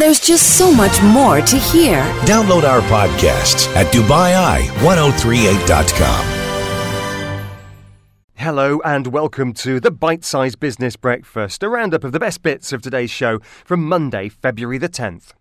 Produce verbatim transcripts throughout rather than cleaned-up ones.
There's just so much more to hear. Download our podcasts at Dubai Eye ten thirty-eight dot com. Hello and welcome to the Bite Size Business Breakfast, a roundup of the best bits of today's show from Monday, February the tenth.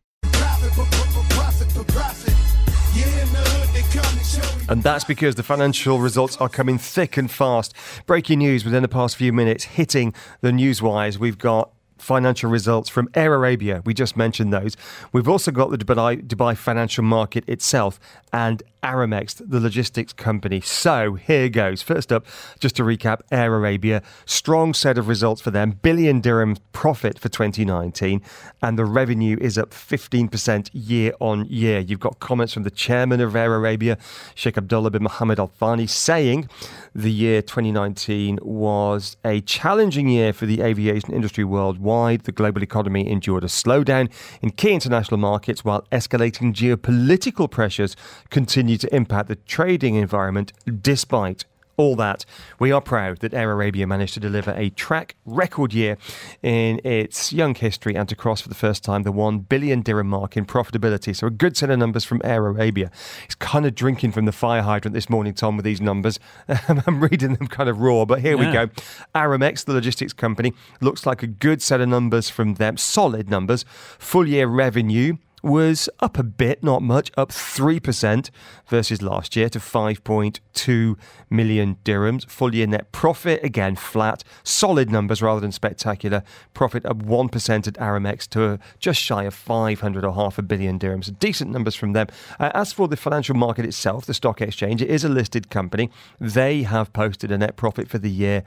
And that's because the financial results are coming thick and fast. Breaking news within the past few minutes hitting the newswires. We've got financial results from Air Arabia. We just mentioned those. We've also got the Dubai, Dubai financial market itself and Aramex, the logistics company. So here goes. First up, just to recap, Air Arabia, strong set of results for them. Billion dirham profit for twenty nineteen, and the revenue is up fifteen percent year on year. You've got comments from the chairman of Air Arabia, Sheikh Abdullah bin Mohammed Al Thani, saying the year twenty nineteen was a challenging year for the aviation industry worldwide. The global economy endured a slowdown in key international markets, while escalating geopolitical pressures continue to impact the trading environment. Despite all that, we are proud that Air Arabia managed to deliver a track record year in its young history and to cross for the first time the one billion dirham mark in profitability. So a good set of numbers from Air Arabia. It's kind of drinking from the fire hydrant this morning, Tom, with these numbers. I'm reading them kind of raw, but here yeah. we go. Aramex, the logistics company, looks like a good set of numbers from them. Solid numbers. Full year revenue was up a bit, not much, up three percent versus last year to five point two million dirhams. Full year net profit, again, flat. Solid numbers rather than spectacular. Profit up one percent at Aramex to just shy of five hundred or half a billion dirhams. Decent numbers from them. Uh, as for the financial market itself, the stock exchange, it is a listed company. They have posted a net profit for the year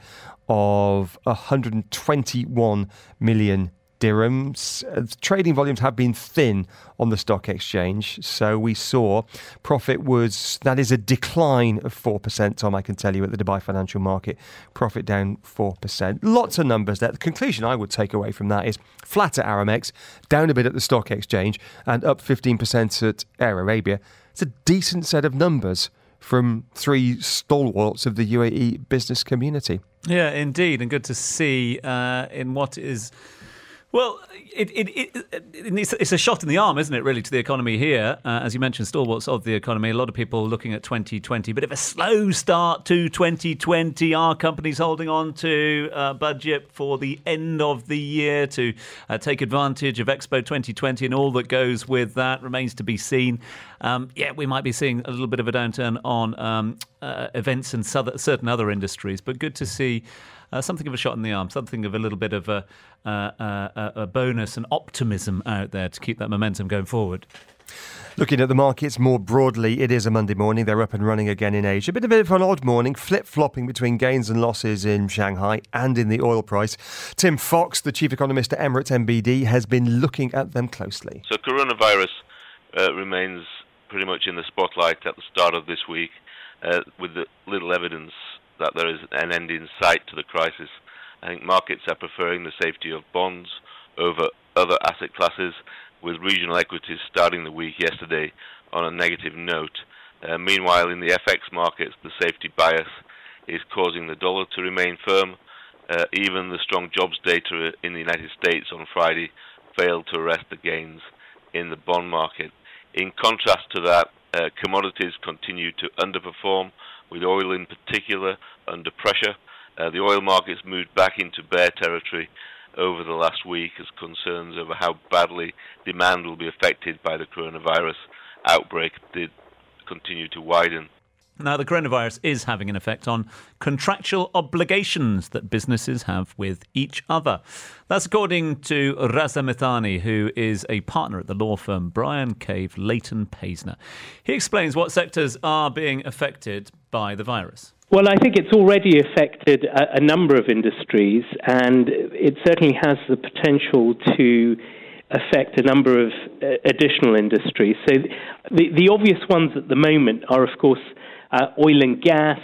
of one hundred twenty-one million dirhams. Uh, trading volumes have been thin on the stock exchange, so we saw profit was, that is a decline of four percent, Tom, I can tell you, at the Dubai financial market. Profit down four percent. Lots of numbers there. The conclusion I would take away from that is flat at Aramex, down a bit at the stock exchange, and up fifteen percent at Air Arabia. It's a decent set of numbers from three stalwarts of the U A E business community. Yeah, indeed, and good to see uh, in what is... Well, it, it, it, it's, it's a shot in the arm, isn't it, really, to the economy here? Uh, as you mentioned, stalwarts of the economy. A lot of people looking at twenty twenty. Bit of a slow start to twenty twenty. Are companies holding on to uh, budget for the end of the year to uh, take advantage of Expo twenty twenty and all that goes with that? Remains to be seen. Um, yeah, we might be seeing a little bit of a downturn on um, uh, events and certain other industries, but good to see Uh, something of a shot in the arm, something of a little bit of a, uh, uh, a bonus and optimism out there to keep that momentum going forward. Looking at the markets more broadly, it is a Monday morning. They're up and running again in Asia. Bit a bit of an odd morning, flip-flopping between gains and losses in Shanghai and in the oil price. Tim Fox, the chief economist at Emirates M B D, has been looking at them closely. So coronavirus uh, remains pretty much in the spotlight at the start of this week, uh, with the little evidence that there is an end in sight to the crisis. I think markets are preferring the safety of bonds over other asset classes, with regional equities starting the week yesterday on a negative note. Uh, meanwhile, in the F X markets, the safety bias is causing the dollar to remain firm. Uh, even the strong jobs data in the United States on Friday failed to arrest the gains in the bond market. In contrast to that, uh, commodities continue to underperform, with oil in particular under pressure. Uh, the oil markets moved back into bear territory over the last week as concerns over how badly demand will be affected by the coronavirus outbreak did continue to widen. Now, the coronavirus is having an effect on contractual obligations that businesses have with each other. That's according to Raza Mithani, who is a partner at the law firm Brian Cave Leighton Paisner. He explains what sectors are being affected by the virus. Well, I think it's already affected a, a number of industries, and it certainly has the potential to affect a number of uh, additional industries. So the, the obvious ones at the moment are, of course, Uh, oil and gas,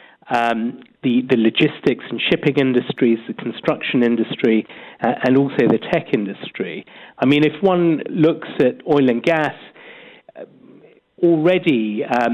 um, the, the logistics and shipping industries, the construction industry, uh, and also the tech industry. I mean, if one looks at oil and gas, uh, already um,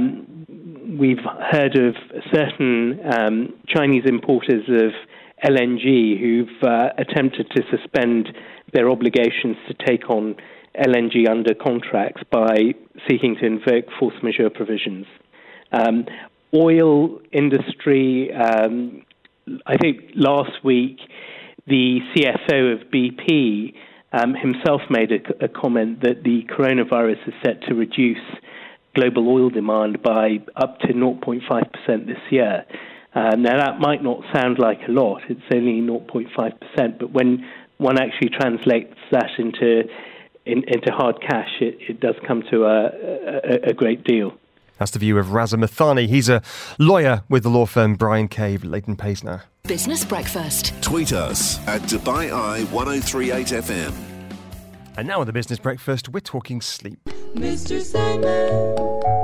we've heard of certain um, Chinese importers of L N G who've uh, attempted to suspend their obligations to take on L N G under contracts by seeking to invoke force majeure provisions. Um, oil industry, um, I think last week the C F O of B P um, himself made a, a comment that the coronavirus is set to reduce global oil demand by up to zero point five percent this year. Uh, now, that might not sound like a lot. It's only zero point five percent, but when one actually translates that into in, into hard cash, it, it does come to a, a, a great deal. That's the view of Raza Mathani. He's a lawyer with the law firm Bryan Cave, Leighton Paisner. Business Breakfast. Tweet us at Dubai Eye ten thirty-eight F M. And now on the Business Breakfast, we're talking sleep. Mister Sandman,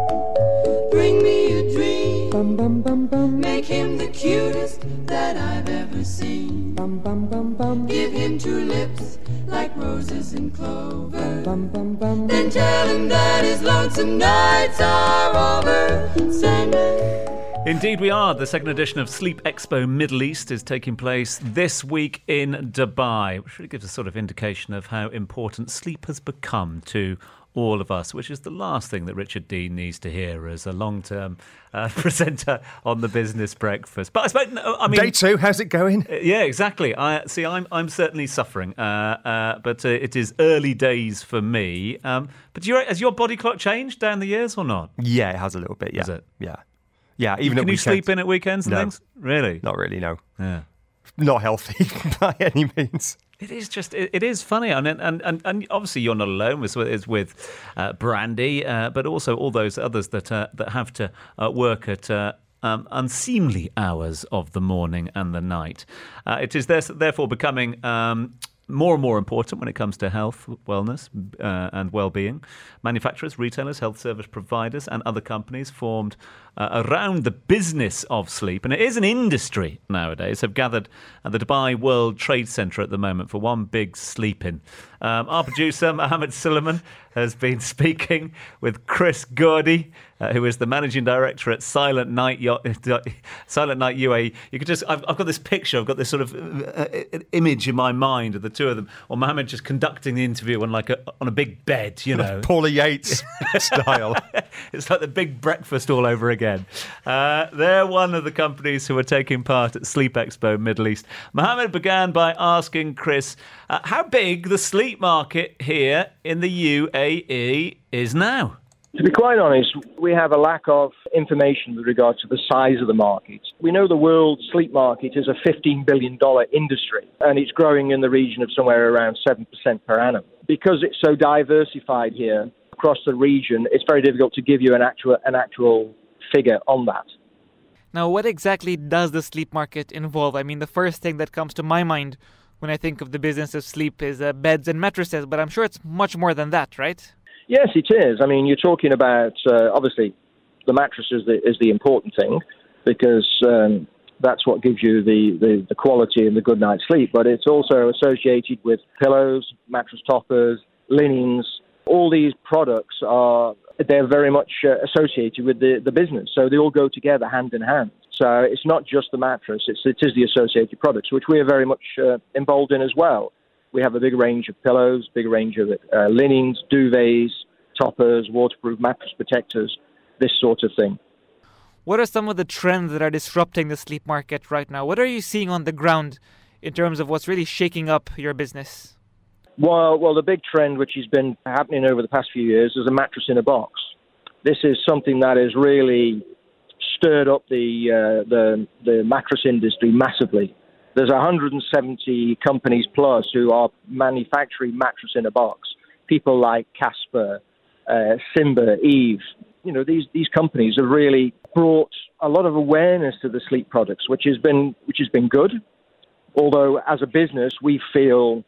bring me a dream. Bum, bum, bum, bum. Make him the cutest that I've ever seen. Bum, bum, bum, bum. Give him two lips like roses and clover. Bum, bum, bum. Then tell him that his lonesome nights are over. Sandman. Indeed we are. The second edition of Sleep Expo Middle East is taking place this week in Dubai, which really gives a sort of indication of how important sleep has become to all of us, which is the last thing that Richard Dean needs to hear as a long-term uh, presenter on the Business Breakfast. But I suppose, I mean, day two, how's it going? Uh, yeah, exactly. I see. I'm I'm certainly suffering, uh, uh, but uh, it is early days for me. Um, but do you, has your body clock changed down the years or not? Yeah, it has a little bit. Yeah, Is it? Yeah, yeah. Even Can at you weekends. sleep in at weekends and No. things? Really? Not really. No, Yeah. not healthy by any means. It is just, it, it is funny. And, and and and obviously you're not alone. It's with, it's with uh, Brandy, uh, but also all those others that uh, that have to uh, work at uh, um, unseemly hours of the morning and the night. Uh, it is there, therefore becoming um, more and more important when it comes to health, wellness uh, and well-being. Manufacturers, retailers, health service providers and other companies formed uh, around the business of sleep, and it is an industry nowadays, have gathered at the Dubai World Trade Centre at the moment for one big sleep-in. Um, our producer, Mohammed Suleiman, has been speaking with Chris Gordy, uh, who is the managing director at Silent Night Yo- Silent Night U A E. You could just, I've, I've got this picture, I've got this sort of uh, image in my mind of the two of them, or Mohammed just conducting the interview on like a on a big bed, you know, Paula Yates style. It's like the big breakfast all over again. Uh, they're one of the companies who are taking part at Sleep Expo Middle East. Mohammed began by asking Chris uh, how big the sleep market here in the U A E is now. To be quite honest, we have a lack of information with regard to the size of the market. We know the world sleep market is a fifteen billion dollars industry, and it's growing in the region of somewhere around seven percent per annum. Because it's so diversified here across the region, it's very difficult to give you an actual an actual figure on that. Now, what exactly does the sleep market involve? I mean, the first thing that comes to my mind when I think of the business of sleep is uh, beds and mattresses, but I'm sure it's much more than that, right? Yes, it is. I mean, you're talking about, uh, obviously, the mattress is the, is the important thing because um, that's what gives you the, the, the quality and the good night's sleep. But it's also associated with pillows, mattress toppers, linens. All these products are, they're very much uh, associated with the, the business. So they all go together hand in hand. So it's not just the mattress, it's, it is the associated products, which we are very much uh, involved in as well. We have a big range of pillows, big range of uh, linens, duvets, toppers, waterproof mattress protectors, this sort of thing. What are some of the trends that are disrupting the sleep market right now? What are you seeing on the ground in terms of what's really shaking up your business? Well, well, the big trend which has been happening over the past few years is a mattress in a box. This is something that has really stirred up the uh, the, the mattress industry massively. There's one hundred seventy companies plus who are manufacturing mattress in a box. People like Casper, uh, Simba, Eve. You know, these, these companies have really brought a lot of awareness to the sleep products, which has been which has been good. Although, as a business, we feel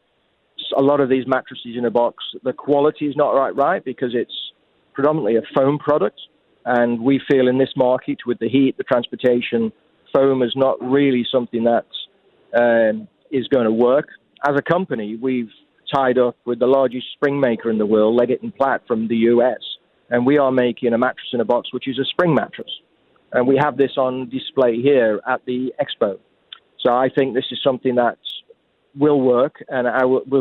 a lot of these mattresses in a box, the quality is not right, right, because it's predominantly a foam product. And we feel in this market, with the heat, the transportation, foam is not really something that um, is going to work. As a company, we've tied up with the largest spring maker in the world, Leggett and Platt from the U S, and we are making a mattress in a box, which is a spring mattress. And we have this on display here at the Expo. So I think this is something that will work, and I will, will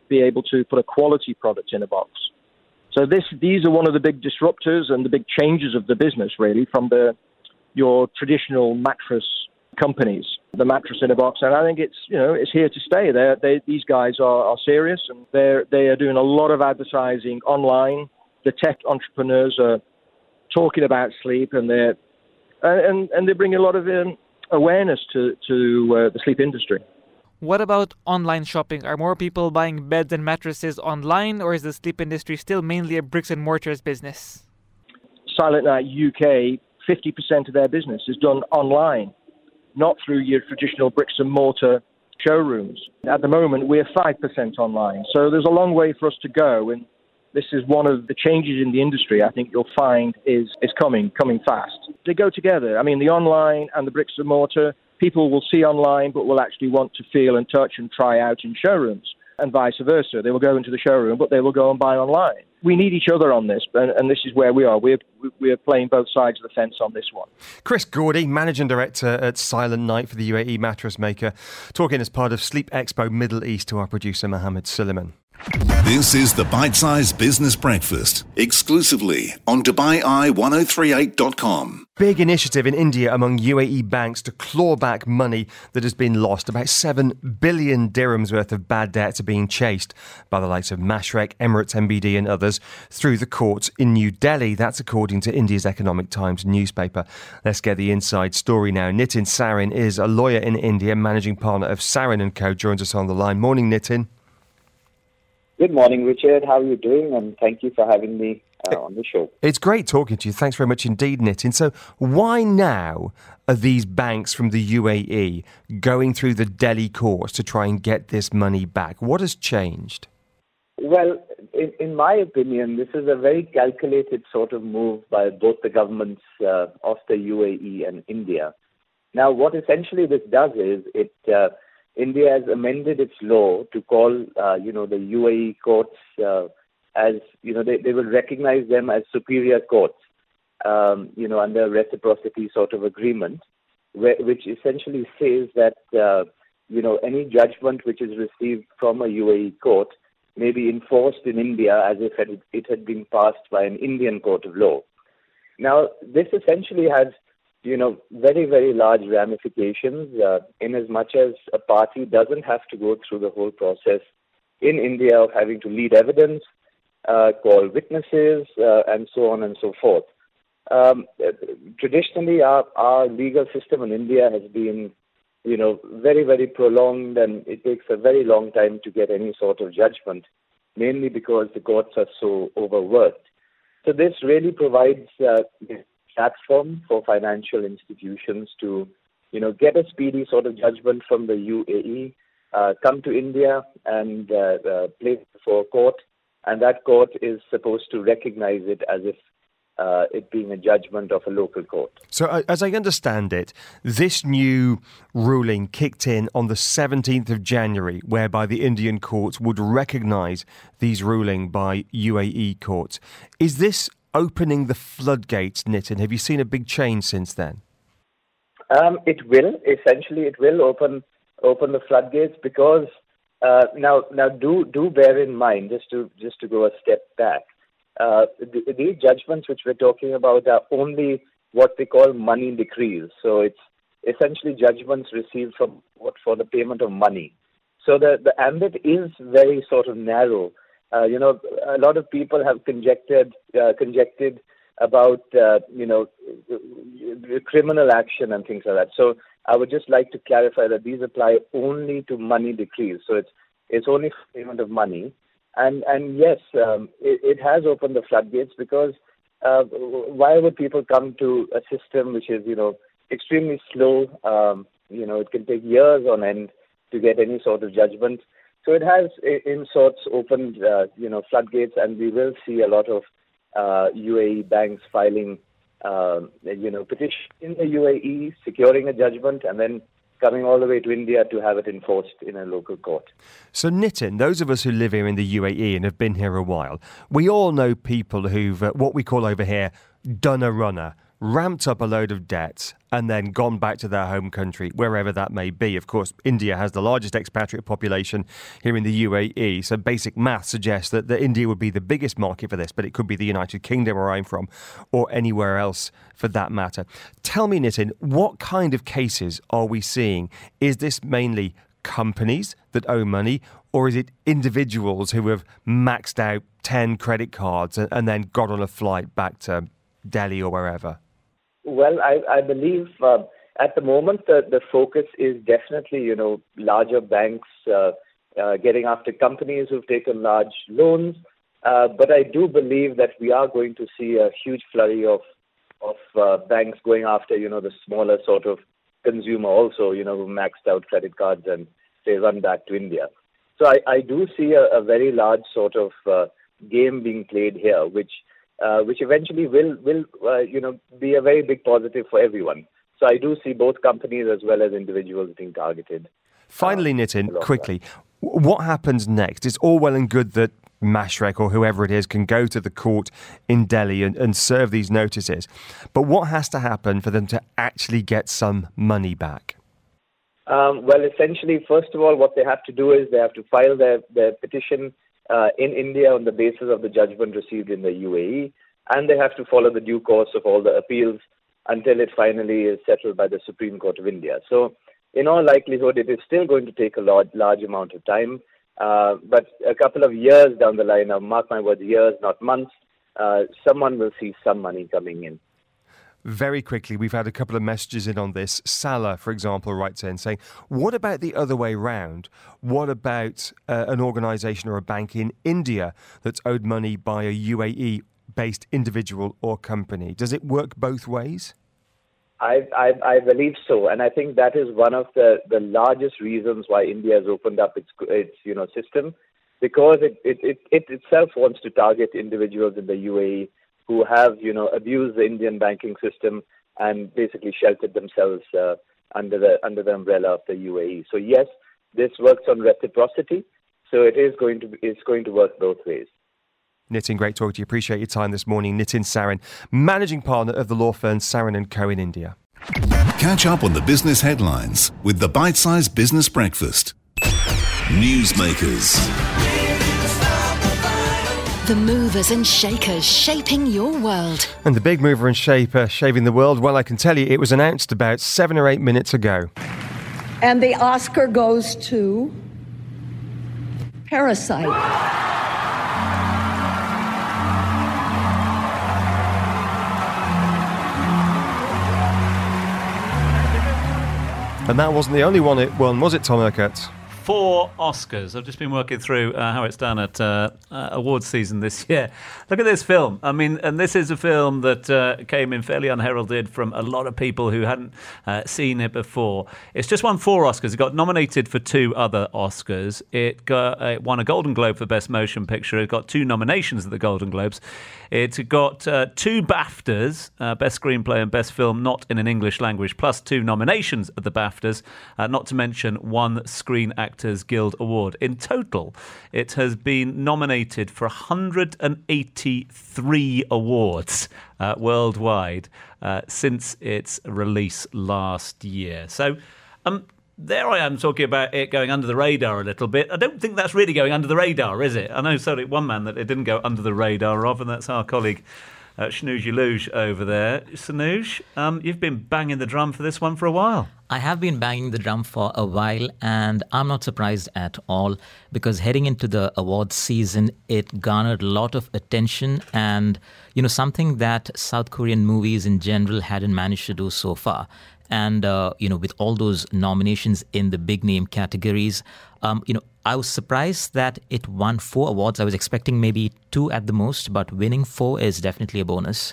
be able to put a quality product in a box. So this, these are one of the big disruptors and the big changes of the business, really, from the your traditional mattress companies, the mattress in a box. And I think it's, you know, it's here to stay. They're, they, these guys are, are serious, and they're, they are doing a lot of advertising online. The tech entrepreneurs are talking about sleep, and they're, and, and they bring a lot of um, awareness to, to uh, the sleep industry. What about online shopping? Are more people buying beds and mattresses online, or is the sleep industry still mainly a bricks and mortars business? Silent Night U K, fifty percent of their business is done online, not through your traditional bricks and mortar showrooms. At the moment, we're five percent online. So there's a long way for us to go. And this is one of the changes in the industry I think you'll find is, is coming, coming fast. They go together. I mean, the online and the bricks and mortar, people will see online, but will actually want to feel and touch and try out in showrooms, and vice versa. They will go into the showroom, but they will go and buy online. We need each other on this, and, and this is where we are. We're, we're playing both sides of the fence on this one. Chris Gordy, Managing Director at Silent Night for the U A E mattress maker, talking as part of Sleep Expo Middle East to our producer Mohammed Suleiman. This is the Bite Size Business Breakfast, exclusively on Dubai Eye ten thirty-eight dot com. Big initiative in India among U A E banks to claw back money that has been lost. About seven billion dirhams worth of bad debts are being chased by the likes of Mashreq, Emirates M B D and others through the courts in New Delhi. That's according to India's Economic Times newspaper. Let's get the inside story now. Nitin Sarin is a lawyer in India, managing partner of Sarin and Co. Joins us on the line. Morning, Nitin. Good morning, Richard. How are you doing? And thank you for having me uh, on the show. It's great talking to you. Thanks very much indeed, Nitin. So why now are these banks from the U A E going through the Delhi courts to try and get this money back? What has changed? Well, in, in my opinion, this is a very calculated sort of move by both the governments uh, of the U A E and India. Now, what essentially this does is it... Uh, India has amended its law to call, uh, you know, the U A E courts uh, as, you know, they, they will recognize them as superior courts, um, you know, under a reciprocity sort of agreement, where, which essentially says that, uh, you know, any judgment which is received from a U A E court may be enforced in India as if it, it had been passed by an Indian court of law. Now, this essentially has you know, very, very large ramifications uh, in as much as a party doesn't have to go through the whole process in India of having to lead evidence, uh, call witnesses, uh, and so on and so forth. Um, traditionally, our, our legal system in India has been, you know, very, very prolonged, and it takes a very long time to get any sort of judgment, mainly because the courts are so overworked. So this really provides uh, platform for financial institutions to, you know, get a speedy sort of judgment from the U A E, uh, come to India and uh, uh, place it before a court, and that court is supposed to recognize it as if uh, it being a judgment of a local court. So, uh, as I understand it, this new ruling kicked in on the seventeenth of January, whereby the Indian courts would recognise these rulings by U A E courts. Is this opening the floodgates, Nitin? Have you seen a big change since then? Um, it will. Essentially, it will open open the floodgates because uh, now now do do bear in mind, just to just to go a step back, uh, the, these judgments which we're talking about are only what we call money decrees. So it's essentially judgments received from what for the payment of money. So the the ambit is very sort of narrow. Uh, you know, a lot of people have conjectured, uh, conjectured about, uh, you know, criminal action and things like that. So I would just like to clarify that these apply only to money decrees. So it's it's only for payment of money. And and yes, um, it, it has opened the floodgates because uh, why would people come to a system which is, you know, extremely slow? Um, you know, it can take years on end to get any sort of judgment. So it has, in sorts, opened, uh, you know, floodgates, and we will see a lot of uh, U A E banks filing, uh, you know, petition in the U A E, securing a judgment, and then coming all the way to India to have it enforced in a local court. So, Nitin, those of us who live here in the U A E and have been here a while, we all know people who've, uh, what we call over here, done a runner, ramped up a load of debts, and then gone back to their home country, wherever that may be. Of course, India has the largest expatriate population here in the U A E, so basic math suggests that, that India would be the biggest market for this, but it could be the United Kingdom where I'm from, or anywhere else for that matter. Tell me, Nitin, what kind of cases are we seeing? Is this mainly companies that owe money, or is it individuals who have maxed out ten credit cards and, and then got on a flight back to Delhi or wherever? Well, I, I believe uh, at the moment the, the focus is definitely, you know, larger banks uh, uh, getting after companies who've taken large loans. Uh, but I do believe that we are going to see a huge flurry of of uh, banks going after, you know, the smaller sort of consumer also, you know, who maxed out credit cards and they run back to India. So I, I do see a, a very large sort of uh, game being played here, which uh, which eventually will will uh, you know be a very big positive for everyone. So I do see both companies as well as individuals being targeted. Finally, uh, Nitin, quickly, what happens next? It's all well and good that Mashreq or whoever it is can go to the court in Delhi and, and serve these notices. But what has to happen for them to actually get some money back? Um, well, essentially, first of all, what they have to do is they have to file their, their petition uh, in India on the basis of the judgment received in the U A E, and they have to follow the due course of all the appeals until it finally is settled by the Supreme Court of India. So, in all likelihood, it is still going to take a large, large amount of time. Uh, but a couple of years down the line, now mark my words, years, not months, uh, someone will see some money coming in. Very quickly, we've had a couple of messages in on this. Salah, for example, writes in saying, what about the other way round? What about uh, an organisation or a bank in India that's owed money by a U A E-based individual or company? Does it work both ways? I, I, I believe so, and I think that is one of the, the largest reasons why India has opened up its its you know system, because it, it, it, it itself wants to target individuals in the U A E who have you know abused the Indian banking system and basically sheltered themselves uh, under the under the umbrella of the U A E. So yes, this works on reciprocity. So it is going to be, it's going to work both ways. Nitin, great talking to you. Appreciate your time this morning. Nitin Sarin, managing partner of the law firm Sarin and Co in India. Catch up on the business headlines with the Bite-Sized Business Breakfast. Newsmakers. The movers and shakers shaping your world. And the big mover and shaper shaving the world, well, I can tell you it was announced about seven or eight minutes ago. And the Oscar goes to Parasite. And that wasn't the only one it won, was it, Tom Urquhart? Four Oscars. I've just been working through uh, how it's done at uh, uh, awards season this year. Look at this film. I mean, and this is a film that uh, came in fairly unheralded from a lot of people who hadn't uh, seen it before. It's just won four Oscars. It got nominated for two other Oscars. It, got, uh, it won a Golden Globe for Best Motion Picture. It got two nominations at the Golden Globes. It got uh, two BAFTAs, uh, Best Screenplay and Best Film Not in an English Language, plus two nominations at the BAFTAs, uh, not to mention one Screen Actors Guild Award. In total, it has been nominated for one hundred eighty-three awards uh, worldwide uh, since its release last year. So, um, there I am talking about it going under the radar a little bit. I don't think that's really going under the radar, is it? I know, sorry, one man that it didn't go under the radar of, and that's our colleague uh, Shnooji Luge over there. Snuj, um, you've been banging the drum for this one for a while. I have been banging the drum for a while, and I'm not surprised at all, because heading into the awards season, it garnered a lot of attention and, you know, something that South Korean movies in general hadn't managed to do so far. And, uh, you know, with all those nominations in the big name categories, um, you know, I was surprised that it won four awards. I was expecting maybe two at the most, but winning four is definitely a bonus.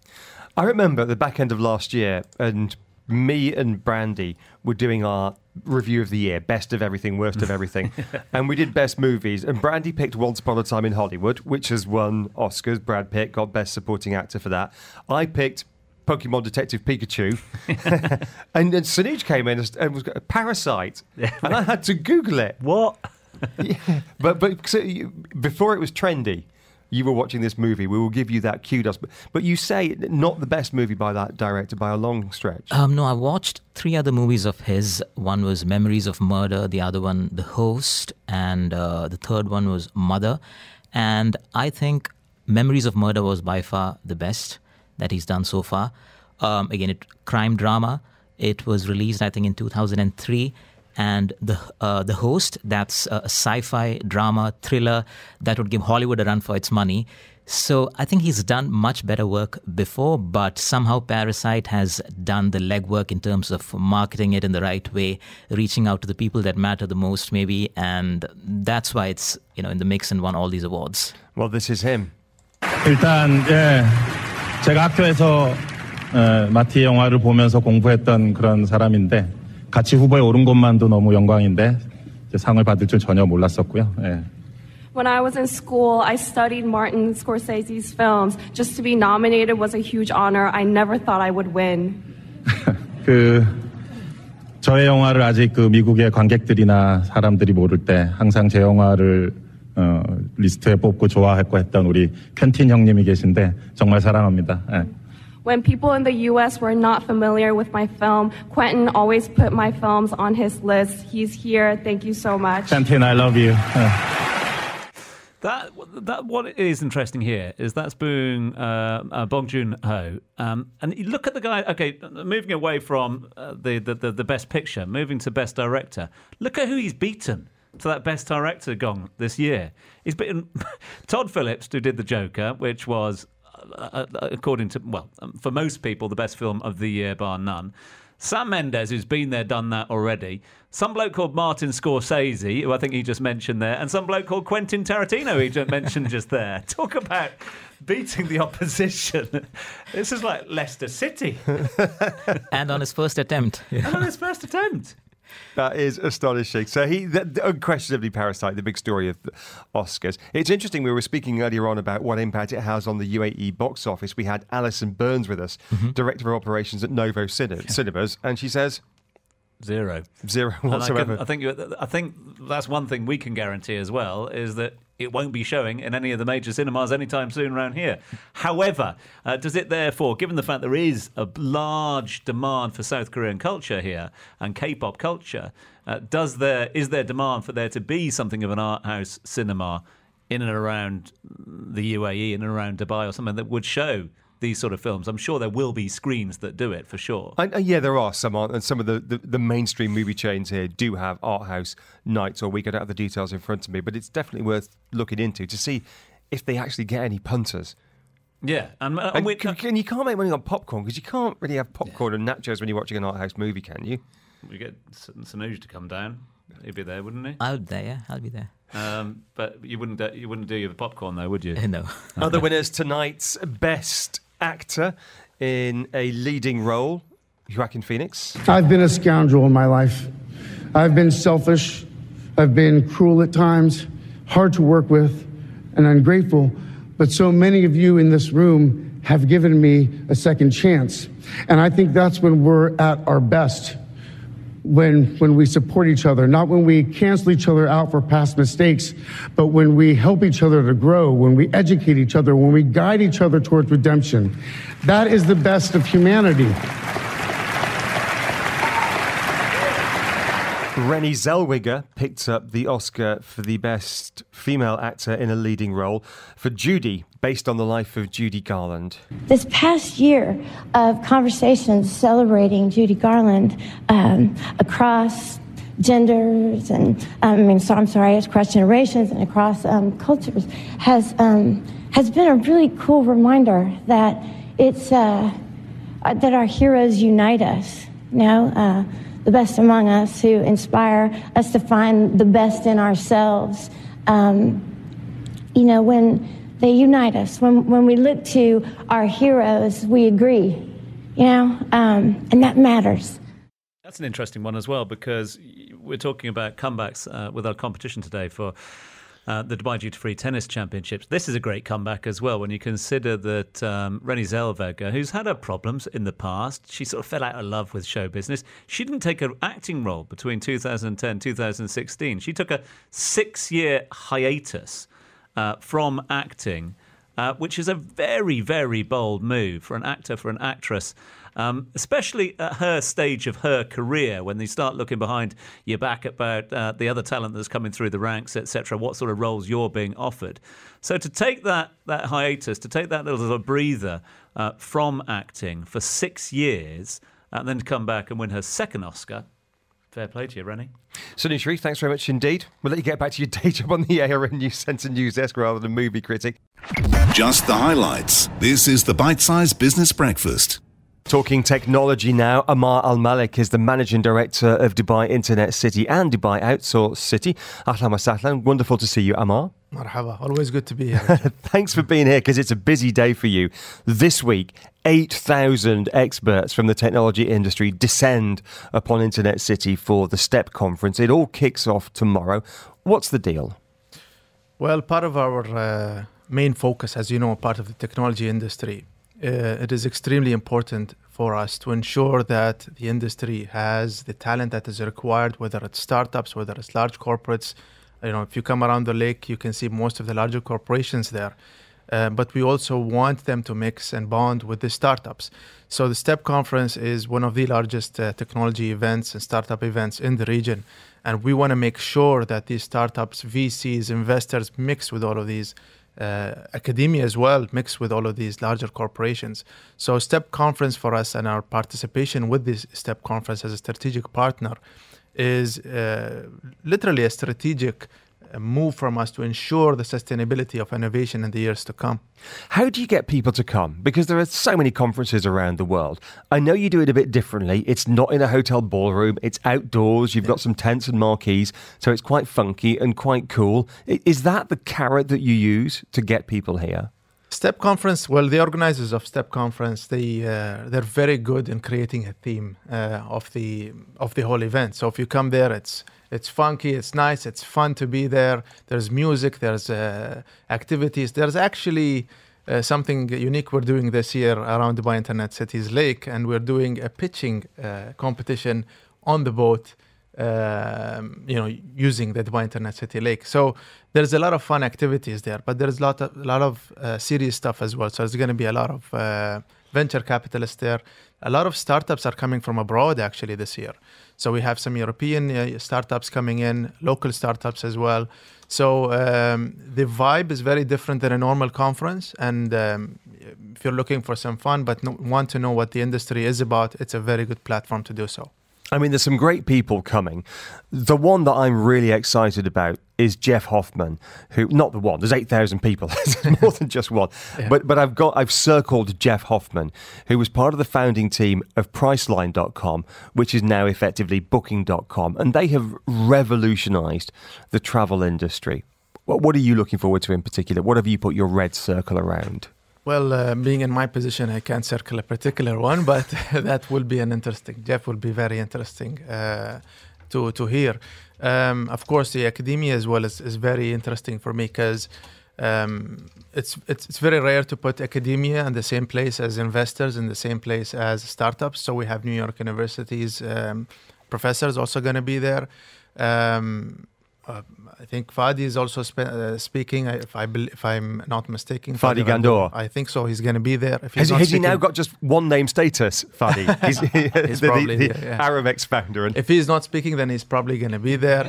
I remember at the back end of last year, and me and Brandy were doing our review of the year, best of everything, worst of everything. And we did best movies. And Brandy picked Once Upon a Time in Hollywood, which has won Oscars. Brad Pitt got Best Supporting Actor for that. I picked Pokemon Detective Pikachu. and then Snuj came in and was Parasite. Yeah. And I had to Google it. What? yeah. But, but so you, before it was trendy, you were watching this movie, we will give you that kudos. But, but you say not the best movie by that director by a long stretch. Um, no, I watched three other movies of his. One was Memories of Murder, the other one, The Host, and uh, the third one was Mother. And I think Memories of Murder was by far the best that he's done so far. Um, again, it crime drama. It was released, I think, in two thousand three. And the uh, the Host, that's a sci-fi drama thriller that would give Hollywood a run for its money. So I think he's done much better work before, but somehow Parasite has done the legwork in terms of marketing it in the right way, reaching out to the people that matter the most, maybe, and that's why it's, you know, in the mix and won all these awards. Well, this is him. 일단 예, 제가 학교에서 어, 마티 영화를 보면서 공부했던 그런 사람인데. 같이 후보에 오른 것만도 너무 영광인데 이제 상을 받을 줄 전혀 몰랐었고요. 예. When I was in school, I studied Martin Scorsese's films. Just to be nominated was a huge honor. I never thought I would win. 그 저의 영화를 아직 그 미국의 관객들이나 사람들이 모를 때 항상 제 영화를 어, 리스트에 뽑고 좋아했고 했던 우리 퀸틴 형님이 계신데 정말 사랑합니다. 예. When people in the U S were not familiar with my film, Quentin always put my films on his list. He's here. Thank you so much. Quentin, I love you. That that what is interesting here is that's Boong uh, uh, Bong Joon-ho, um, and you look at the guy. Okay, moving away from uh, the, the the the best picture, moving to best director. Look at who he's beaten to that best director gong this year. He's beaten Todd Phillips, who did The Joker, which was. Uh, according to, well, um, for most people, the best film of the year, bar none. Sam Mendes, who's been there, done that already. Some bloke called Martin Scorsese, who I think he just mentioned there, and some bloke called Quentin Tarantino, who he just mentioned just there. Talk about beating the opposition. This is like Leicester City. And on his first attempt. And on his first attempt. That is astonishing. So he, the, the, unquestionably, Parasite, the big story of the Oscars. It's interesting. We were speaking earlier on about what impact it has on the U A E box office. We had Alison Burns with us, mm-hmm. Director of Operations at Novo Cine- Cinemas, and she says zero, zero whatsoever. I, can, I think you, I think that's one thing we can guarantee as well is that it won't be showing in any of the major cinemas anytime soon around here. However, uh, does it therefore, given the fact there is a large demand for South Korean culture here and K-pop culture, uh, does there is there demand for there to be something of an art house cinema in and around the U A E, in and around Dubai or something that would show these sort of films? I'm sure there will be screens that do it for sure. And, uh, yeah, there are some, and some of the, the, the mainstream movie chains here do have art house nights or week. I don't have the details in front of me, but it's definitely worth looking into to see if they actually get any punters. Yeah, and, uh, and, we, can, can you can't make money on popcorn because you can't really have popcorn yeah. and nachos when you're watching an art house movie, can you? We get Sanuj to come down. He'd be there, wouldn't he? I'll be there. Yeah, I'll be there. Um, but you wouldn't. Uh, you wouldn't do your popcorn though, would you? No. Other winners tonight's best actor in a leading role, Joaquin Phoenix. I've been a scoundrel in my life. I've been selfish. I've been cruel at times, hard to work with, and ungrateful. But so many of you in this room have given me a second chance. And I think that's when we're at our best. When, when we support each other, not when we cancel each other out for past mistakes, but when we help each other to grow, when we educate each other, when we guide each other towards redemption. That is the best of humanity. Renée Zellweger picked up the Oscar for the best female actor in a leading role for Judy, based on the life of Judy Garland. This past year of conversations celebrating Judy Garland um, across genders and, um, I mean, so I'm sorry, across generations and across um, cultures has um, has been a really cool reminder that it's uh, that our heroes unite us. You know, uh, the best among us who inspire us to find the best in ourselves. Um, you know, when they unite us. When when we look to our heroes, we agree, you know, um, and that matters. That's an interesting one as well, because we're talking about comebacks uh, with our competition today for uh, the Dubai Duty Free Tennis Championships. This is a great comeback as well when you consider that um, Renée Zellweger, who's had her problems in the past, she sort of fell out of love with show business. She didn't take an acting role between two thousand ten and two thousand sixteen. She took a six-year hiatus Uh, from acting uh, which is a very, very bold move for an actor, for an actress. Um, especially at her stage of her career, when they start looking behind your back about uh, the other talent that's coming through the ranks, et cetera, what sort of roles you're being offered. So to take that that hiatus, to take that little sort of breather uh, from acting for six years, and then to come back and win her second Oscar, fair play to you, Rennie. Sunny Sharif, thanks very much indeed. We'll let you get back to your day job on the A R N News Centre News Desk rather than movie critic. Just the highlights. This is the Bite-Sized Business Breakfast. Talking technology now, Amar Al-Malik is the Managing Director of Dubai Internet City and Dubai Outsource City. Ahlan wa sahlan. Wonderful to see you, Amar. Marhaba. Always good to be here. Thanks for being here, because it's a busy day for you. This week, eight thousand experts from the technology industry descend upon Internet City for the STEP conference. It all kicks off tomorrow. What's the deal? Well, part of our uh, main focus, as you know, part of the technology industry, Uh, it is extremely important for us to ensure that the industry has the talent that is required, whether it's startups, whether it's large corporates. You know, if you come around the lake, you can see most of the larger corporations there. Uh, but we also want them to mix and bond with the startups. So the STEP conference is one of the largest uh, technology events and startup events in the region. And we want to make sure that these startups, V Cs, investors mix with all of these. Uh, academia as well, mixed with all of these larger corporations. So STEP conference for us, and our participation with this STEP conference as a strategic partner, is uh, literally a strategic move from us to ensure the sustainability of innovation in the years to come. How do you get people to come? Because there are so many conferences around the world. I know you do it a bit differently. It's not in a hotel ballroom. It's outdoors. You've got some tents and marquees. So it's quite funky and quite cool. Is that the carrot that you use to get people here? STEP conference, well, the organizers of STEP conference, they uh, they're very good in creating a theme uh, of the of the whole event. So if you come there, it's it's funky, it's nice, it's fun to be there. There's music, there's uh, activities. There's actually uh, something unique we're doing this year around Dubai Internet City's lake, and we're doing a pitching uh, competition on the boat. Um, you know, using the Dubai Internet City Lake. So there's a lot of fun activities there, but there's a lot of, a lot of uh, serious stuff as well. So there's going to be a lot of uh, venture capitalists there. A lot of startups are coming from abroad actually this year. So we have some European uh, startups coming in, local startups as well. So um, the vibe is very different than a normal conference. And um, if you're looking for some fun but no, want to know what the industry is about, it's a very good platform to do so. I mean, there's some great people coming. The one that I'm really excited about is Jeff Hoffman, who, not the one, there's eight thousand people, there's more than just one. Yeah. But but I've got, I've circled Jeff Hoffman, who was part of the founding team of Priceline dot com, which is now effectively Booking dot com. And they have revolutionized the travel industry. What, what are you looking forward to in particular? What have you put your red circle around? Well, uh, being in my position, I can't circle a particular one, but that will be an interesting. Jeff will be very interesting uh, to to hear. Um, of course, the academia as well is, is very interesting for me because um, it's, it's it's very rare to put academia in the same place as investors, in the same place as startups. So we have New York University's um, professors also going to be there. Um, Uh, I think Fadi is also spe- uh, speaking. If I be- if I'm not mistaken, Fadi Gandor. I think so. He's going to be there. If has he's he, not has speaking, he now got just one name status, Fadi? He's, he's the, probably the, the the yeah. Aramex founder. And if he's not speaking, then he's probably going to be there.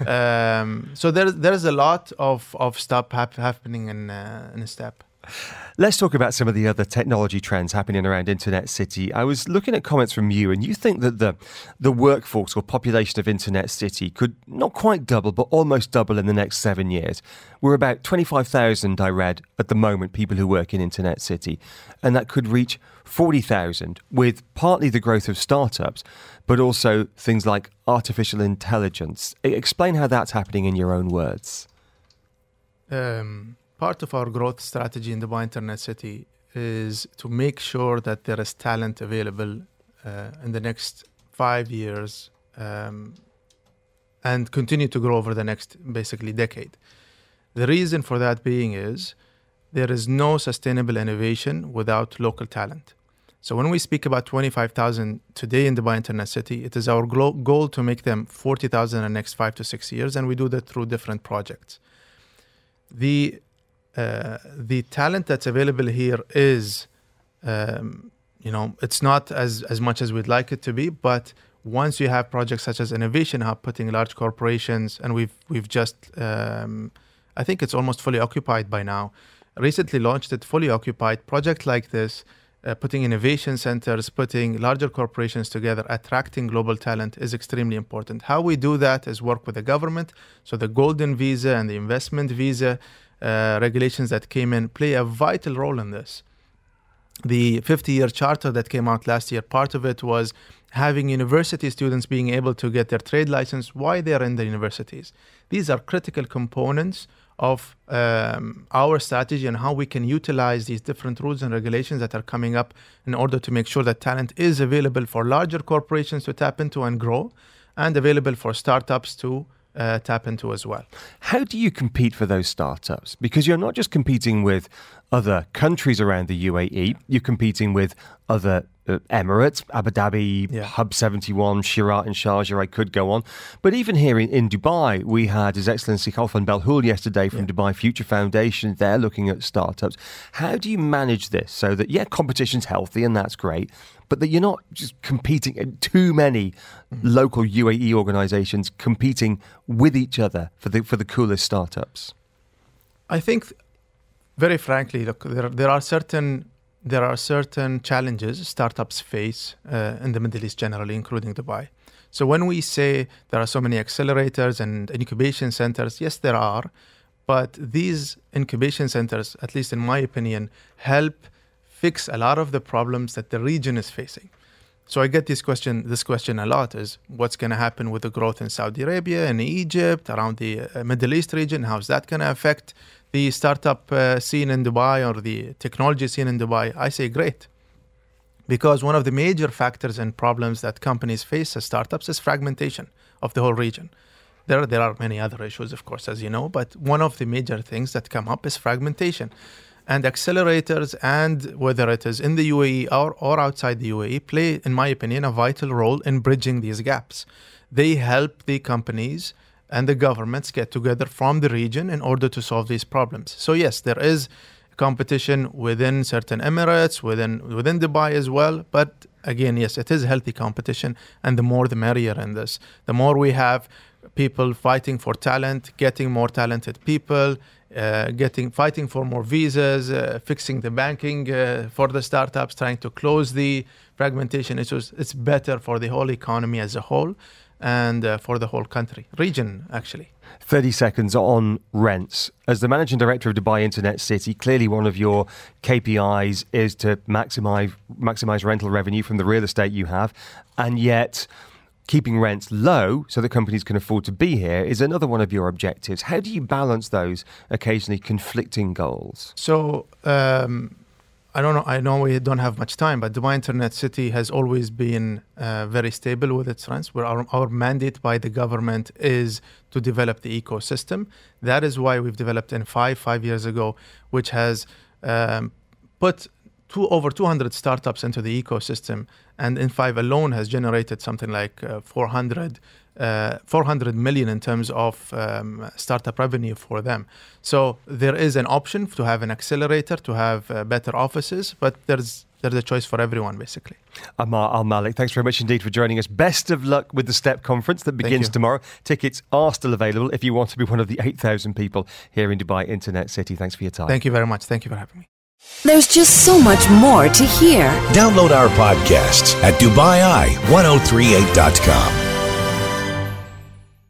um, so there's there's a lot of of stuff hap- happening in uh, in a STEP. Let's talk about some of the other technology trends happening around Internet City. I was looking at comments from you, and you think that the the workforce or population of Internet City could not quite double, but almost double in the next seven years. We're about twenty-five thousand, I read, at the moment, people who work in Internet City. And that could reach forty thousand, with partly the growth of startups, but also things like artificial intelligence. Explain how that's happening in your own words. Um. Part of our growth strategy in Dubai Internet City is to make sure that there is talent available uh, in the next five years um, and continue to grow over the next basically decade. The reason for that being is there is no sustainable innovation without local talent. So when we speak about twenty-five thousand today in Dubai Internet City, it is our glo- goal to make them forty thousand in the next five to six years, and we do that through different projects. The uh, the talent that's available here is, um, you know, it's not as, as much as we'd like it to be, but once you have projects such as Innovation Hub putting large corporations, and we've we've just, um, I think it's almost fully occupied by now, recently launched it fully occupied, project like this, uh, putting innovation centers, putting larger corporations together, attracting global talent is extremely important. How we do that is work with the government. So the Golden Visa and the Investment Visa uh, regulations that came in play a vital role in this. The fifty-year charter that came out last year, part of it was having university students being able to get their trade license while they're in the universities. These are critical components of um, our strategy and how we can utilize these different rules and regulations that are coming up in order to make sure that talent is available for larger corporations to tap into and grow, and available for startups to uh, tap into as well. How do you compete for those startups? Because you're not just competing with other countries around the U A E, you're competing with other uh, Emirates, Abu Dhabi, yeah. Hub seventy-one, Shirat and Sharjah, I could go on. But even here in, in Dubai, we had His Excellency Khalfan Belhoul yesterday from yeah. Dubai Future Foundation. They're looking at startups. How do you manage this so that, yeah, competition's healthy and that's great, but that you're not just competing, too many mm-hmm. local U A E organizations competing with each other for the, for the coolest startups? I think, very frankly, look, there, there are certain there are certain challenges startups face uh, in the Middle East generally, including Dubai. So when we say there are so many accelerators and incubation centers, yes, there are, but these incubation centers, at least in my opinion, help fix a lot of the problems that the region is facing. So I get this question, this question a lot is what's going to happen with the growth in Saudi Arabia and Egypt, around the uh, Middle East region? How's that going to affect the startup uh, scene in Dubai or the technology scene in Dubai? I say great. Because one of the major factors and problems that companies face as startups is fragmentation of the whole region. There, there are many other issues, of course, as you know, but one of the major things that come up is fragmentation. And accelerators, and whether it is in the U A E or, or outside the U A E, play, in my opinion, a vital role in bridging these gaps. They help the companies and the governments get together from the region in order to solve these problems. So yes, there is competition within certain Emirates, within within Dubai as well. But again, yes, it is healthy competition, and the more the merrier in this. The more we have people fighting for talent, getting more talented people, uh, getting fighting for more visas, uh, fixing the banking uh, for the startups, trying to close the fragmentation issues. It's better for the whole economy as a whole, and uh, for the whole country, region, actually. thirty seconds on rents. As the managing director of Dubai Internet City, clearly one of your K P Is is to maximize maximize rental revenue from the real estate you have, and yet keeping rents low so that companies can afford to be here is another one of your objectives. How do you balance those occasionally conflicting goals? So, um, I don't know. I know we don't have much time, but Dubai Internet City has always been uh, very stable with its rents. Where our, our mandate by the government is to develop the ecosystem. That is why we've developed N five five years ago, which has um, put two, over two hundred startups into the ecosystem, and N five alone has generated something like uh, four hundred. Uh, four hundred million in terms of um, startup revenue for them. So there is an option to have an accelerator, to have uh, better offices, but there's there's a choice for everyone, basically. Ammar Al-Malik, thanks very much indeed for joining us. Best of luck with the STEP conference that begins tomorrow. Tickets are still available if you want to be one of the eight thousand people here in Dubai Internet City. Thanks for your time. Thank you very much. Thank you for having me. There's just so much more to hear. Download our podcasts at Dubai I ten thirty-eight dot com.